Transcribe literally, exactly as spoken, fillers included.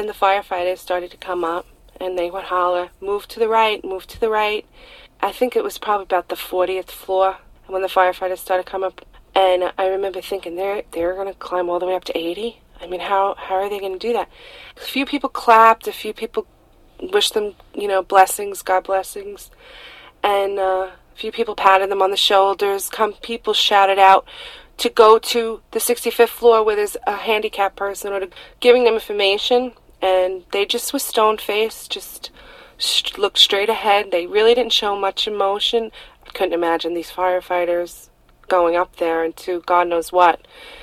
then the firefighters started to come up, and they would holler, move to the right, move to the right. I think it was probably about the fortieth floor when the firefighters started coming up. And I remember thinking, they're, they're going to climb all the way up to eighty? I mean, how, how are they going to do that? A few people clapped, a few people wished them, you know, blessings, God blessings. And uh, a few people patted them on the shoulders. Some people shouted out to go to the sixty-fifth floor where there's a handicapped person, or to, giving them information. And they just were stone-faced, just sh- looked straight ahead. They really didn't show much emotion. I couldn't imagine these firefighters going up there into God knows what.